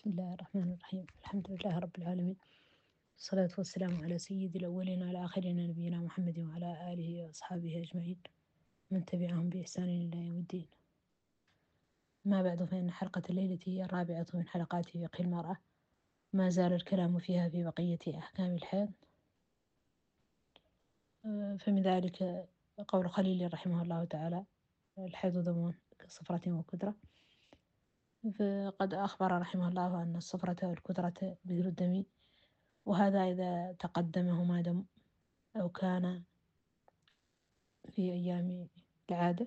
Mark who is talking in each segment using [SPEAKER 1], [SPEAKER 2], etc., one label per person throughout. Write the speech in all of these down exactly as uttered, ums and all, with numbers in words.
[SPEAKER 1] بسم الله الرحمن الرحيم. الحمد لله رب العالمين، والصلاة والسلام على سيد الأولين على آخرين نبينا محمد وعلى آله وأصحابه أجمعين من تبعهم بإحسان إلى يوم الدين. ما بعد، فإن حلقة الليلة هي الرابعة من حلقات فقه المرأة، ما زال الكلام فيها في بقية أحكام الحيض. فمن ذلك قول خليل رحمه الله تعالى: الحيض دم كصفرة وكدرة. فقد أخبر رحمه الله أن الصفرة والكدرة مثل الدم، وهذا إذا تقدمهما دم أو كان في أيام العادة.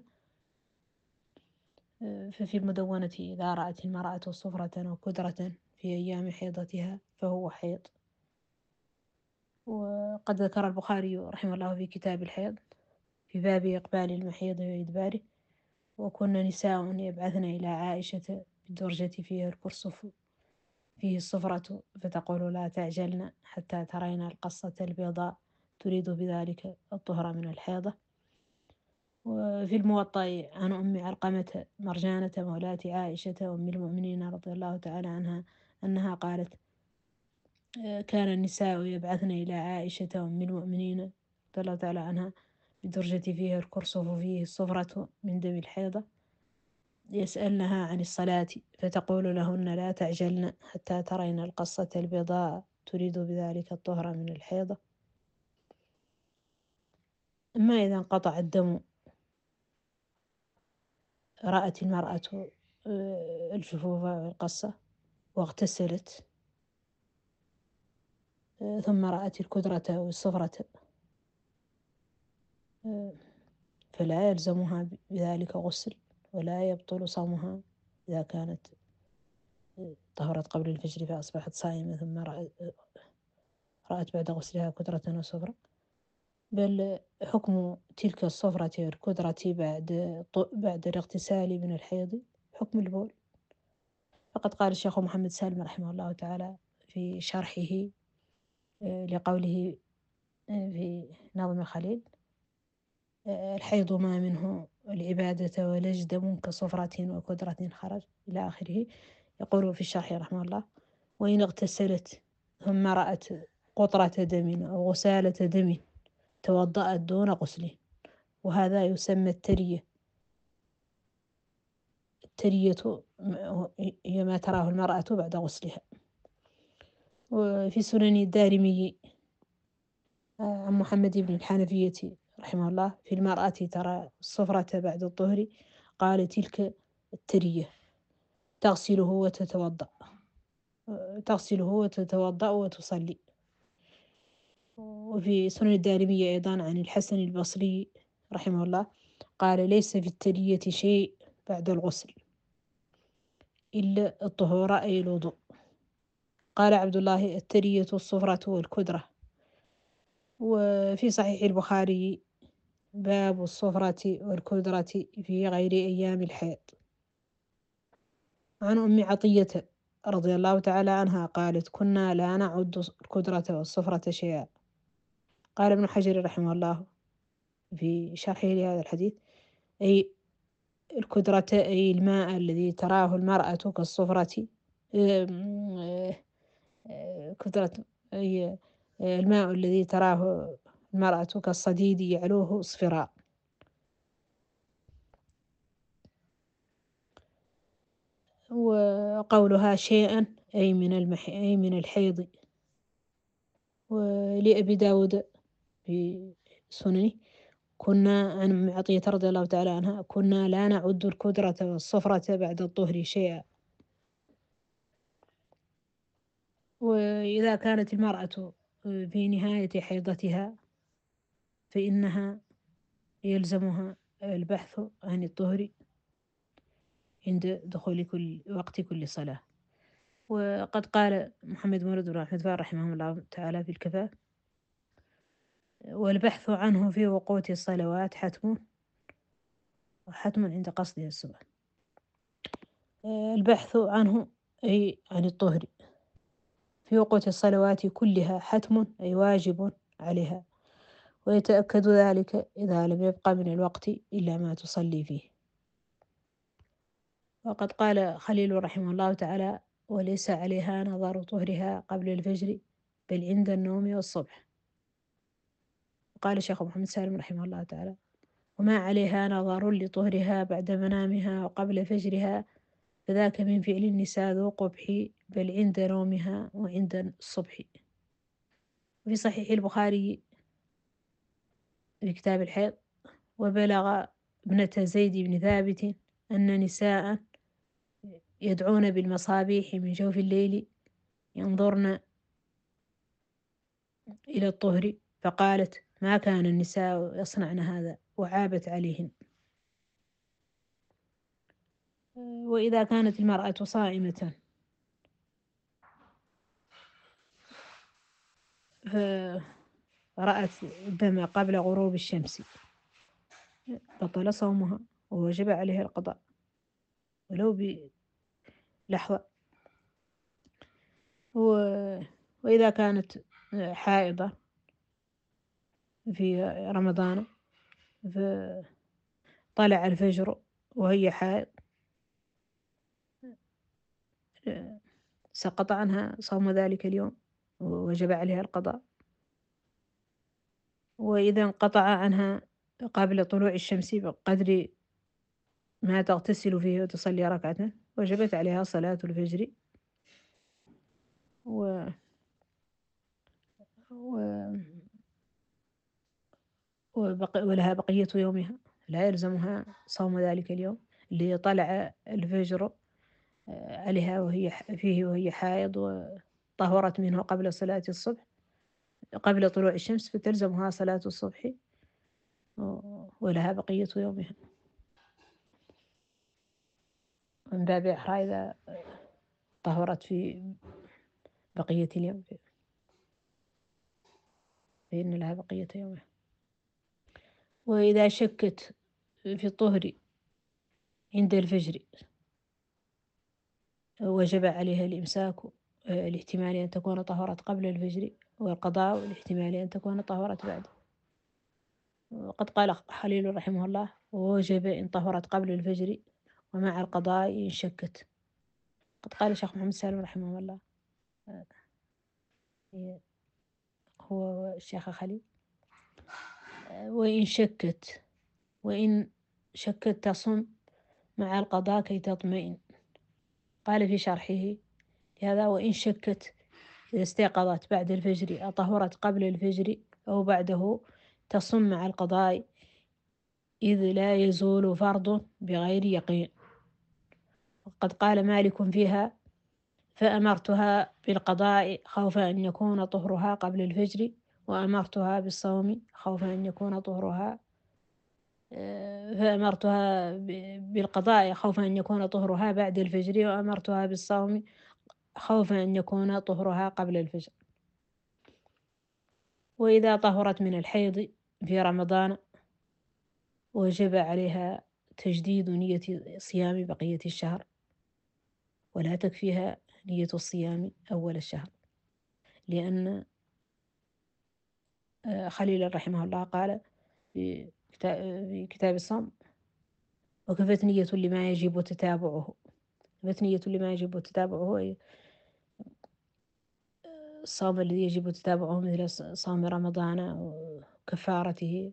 [SPEAKER 1] ففي المدونة: إذا رأت المرأة صفرة أو كدرة في أيام حيضتها فهو حيض. وقد ذكر البخاري رحمه الله في كتاب الحيض في باب إقبال المحيض وإدباره: وكن نساء يبعثن إلى عائشة بالدرجة فيها الكرسف فيه الصفرة فتقول: لا تعجلن حتى ترين القصة البيضاء تريد بذلك الطهر من الحيضة. وفي الموطأ عن أم علقمة مرجانة مولاة عائشة أم المؤمنين رضي الله تعالى عنها أنها قالت: كان النساء يبعثن إلى عائشة أم المؤمنين رضي الله تعالى عنها بدرجة فيها الكرسف فيه الصفرة من دم الحيضة يسألنها عن الصلاة فتقول لهن: لا تعجلن حتى ترين القصة البيضاء تريد بذلك الطهر من الحيضة. أما إذا انقطع الدم، رأت المرأة الجفوف والقصة واغتسلت، ثم رأت الكدرة والصفرة، فلا يلزمها بذلك غسل ولا يبطل صومها إذا كانت طهرت قبل الفجر فأصبحت صائمة ثم رأت بعد غسلها كدرة وصفرة، بل حكم تلك الصفرة والكدرة بعد بعد الاغتسال من الحيض حكم البول. فقد قال الشيخ محمد سالم رحمه الله تعالى في شرحه لقوله في نظم خليل: الحيض ما منه العبادة ولج دم كصفرة وكدرة خرج، إلى آخره. يقول في الشرح رحمه الله: وإن اغتسلت ثم رأت قطرة دم أو غسالة دم توضأت دون غسله، وهذا يسمى الترية. الترية هي ما تراه المرأة بعد غسلها. وفي سنن الدارمي عن محمد بن الحنفية رحمه الله: في المرأة ترى الصفرة بعد الطهر، قال: تلك الترية، تغسله وتتوضأ تغسله وتتوضأ وتصلي. وفي سنن الدارمية أيضا عن الحسن البصري رحمه الله قال: ليس في الترية شيء بعد الغسل إلا الطهور أي الوضوء. قال عبد الله: الترية الصفرة والكدرة. وفي صحيح البخاري باب الصفرة والكدرة في غير أيام الحيض عن أم عطية رضي الله تعالى عنها قالت: كنا لا نعد الكدرة والصفرة شيئا. قال ابن حجر رحمه الله في شرحه لهذا الحديث: أي الكدرة أي الماء الذي تراه المرأة كالصفرة، كدرة أي الماء الذي تراه المرأة كالصديد يعلوه صفراء. وقولها شيئا أي من المح... أي من الحيض. ولأبي داود في سننه: كنا عن أم عطية رضي الله تعالى عنها: كنا لا نعد الكدرة والصفرة بعد الطهر شيئا. وإذا كانت المرأة في نهاية حيضتها فإنها يلزمها البحث عن الطهر عند دخول كل وقت كل صلاة. وقد قال محمد مولود بن أحمد رحمه الله تعالى في الكفاف: والبحث عنه في وقوت الصلوات حتم حتم عند قصدها السؤال. البحث عنه أي عن الطهر في وقوت الصلوات كلها حتم أي واجب عليها، ويتأكد ذلك إذا لم يبقى من الوقت إلا ما تصلي فيه. وقد قال خليل رحمه الله تعالى: وليس عليها نظر طهرها قبل الفجر بل عند النوم والصبح. قال الشيخ محمد سالم رحمه الله تعالى: وما عليها نظر لطهرها بعد منامها وقبل فجرها فذاك من فعل النساء ذو قبح بل عند نومها وعند الصبح. في صحيح البخاري في كتاب الحيض: وبلغ ابنة زيد بن ثابت أن نساء يدعون بالمصابيح من جوف الليل ينظرن إلى الطهر، فقالت: ما كان النساء يصنعن هذا، وعابت عليهن. وإذا كانت المرأة صائمة فرأت الدم قبل غروب الشمس بطل صومها ووجب عليها القضاء ولو بلحظة. وإذا كانت حائضة في رمضان فطلع الفجر وهي حائض سقط عنها صوم ذلك اليوم ووجب عليها القضاء. وإذا انقطع عنها قبل طلوع الشمس بقدر ما تغتسل فيه وتصلي ركعة وجبت عليها صلاة الفجر و... و... وبق... ولها بقية يومها، لا يلزمها صوم ذلك اليوم اللي طلع الفجر عليها وهي فيه وهي حائض وطهرت منه قبل صلاة الصبح قبل طلوع الشمس، فتلزمها صلاة الصبح ولها بقية يومها، من باب أحرى إذا طهرت في بقية اليوم فإن لها بقية يومها. وإذا شكت في الطهر عند الفجر وجب عليها الإمساك الاحتمال أن تكون طهرت قبل الفجر، والقضاء والاحتمال أن تكون طهرت بعد. وقد قال خليل رحمه الله: ووجب إن طهرت قبل الفجر ومع القضاء إن شكت. قد قال الشيخ محمد سالم رحمه الله، هو الشيخ خليل: وإن شكت وإن شكت تصم مع القضاء كي تطمئن. قال في شرحه لهذا: وإن شكت إذا استيقظت بعد الفجر أطهرت قبل الفجر أو بعده تصم مع القضاء إذ لا يزول فرض بغير يقين. وقد قال مالك فيها: فأمرتها بالقضاء خوفا أن يكون طهرها قبل الفجر، وأمرتها بالصوم خوفا أن يكون طهرها فأمرتها بالقضاء خوفا أن يكون طهرها بعد الفجر، وأمرتها بالصوم خوفا أن يكون طهرها قبل الفجر. وإذا طهرت من الحيض في رمضان وجب عليها تجديد نية صيام بقية الشهر، ولا تكفيها نية الصيام أول الشهر، لأن خليل رحمه الله قال في كتاب الصوم: وكفت نية لما يجب تتابعه. كفت نية لما يجب تتابعه الصوم الذي يجب تتابعه مثل صوم رمضان وكفارته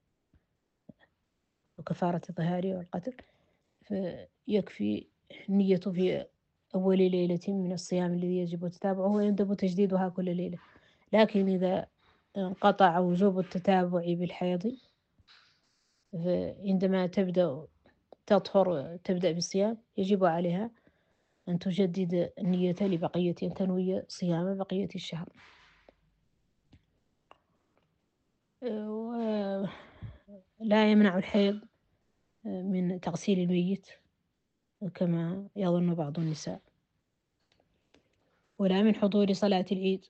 [SPEAKER 1] وكفارة الظهار والقتل، فيكفي النية في أول ليلة من الصيام الذي يجب تتابعه ويندب تجديدها كل ليلة. لكن إذا انقطع وجوب التتابع بالحيض فعندما تبدأ تطهر تبدأ بالصيام يجب عليها أن تجدد النية لبقية أن تنوي صيام بقية الشهر. ولا يمنع الحيض من تغسيل الميت كما يظن بعض النساء، ولا من حضور صلاة العيد.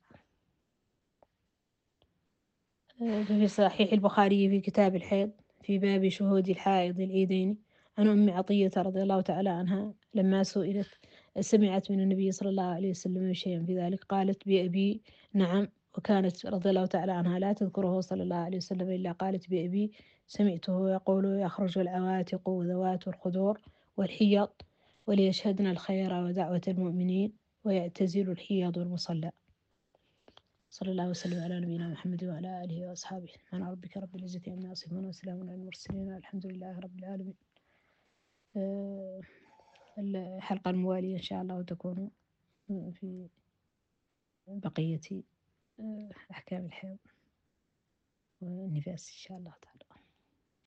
[SPEAKER 1] في صحيح البخاري في كتاب الحيض في باب شهود الحائض العيدين عن أم عطية رضي الله تعالى عنها لما سئلت سمعت من النبي صلى الله عليه وسلم شيئا في ذلك قالت: بأبي نعم. وكانت رضي الله تعالى عنها لا تذكره صلى الله عليه وسلم إلا قالت: بأبي سمعته يقول: يخرج العواتق وذوات الخدور والحيض وليشهدن الخير ودعوة المؤمنين ويعتزل الحياض والمصلى. صلى الله وسلم على نبينا محمد وعلى آله وأصحابه. سبحان ربك رب العزة عما يصفون وسلام على المرسلين الحمد لله رب العالمين. أه الحلقة الموالية إن شاء الله تكون في بقية أحكام الحيض والنفاس إن شاء الله تعالى.